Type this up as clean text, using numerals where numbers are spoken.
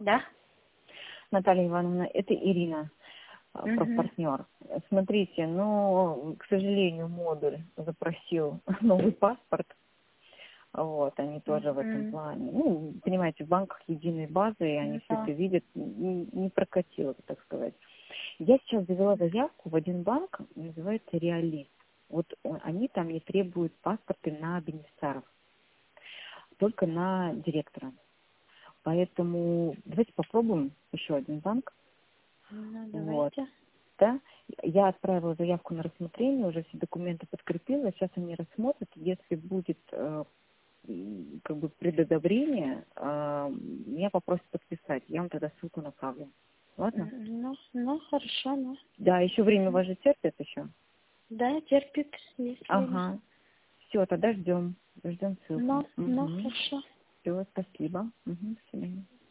Да? Наталья Ивановна, это Ирина, партнер. Смотрите, но, к сожалению, модуль запросил новый паспорт. Вот, они тоже в этом плане. Ну, понимаете, в банках единой базы, и они все это видят, не прокатило, так сказать. Я сейчас завела заявку в один банк, называется Реалист. Вот они там не требуют паспорта на бенефициаров, только на директора. Поэтому давайте попробуем еще один банк. Ну, Вот. давайте. Да? Я отправила заявку на рассмотрение, уже все документы подкрепила. Сейчас они рассмотрят. Если будет как бы предодобрение, меня попросят подписать. Я вам тогда ссылку направлю. Ладно? Ну, хорошо, ну. Да, еще время вас же терпит еще. Да, терпит, есть время. Ага. Все, тогда ждем. Ждем ссылку. Ну, хорошо. Все, спасибо. До свидания.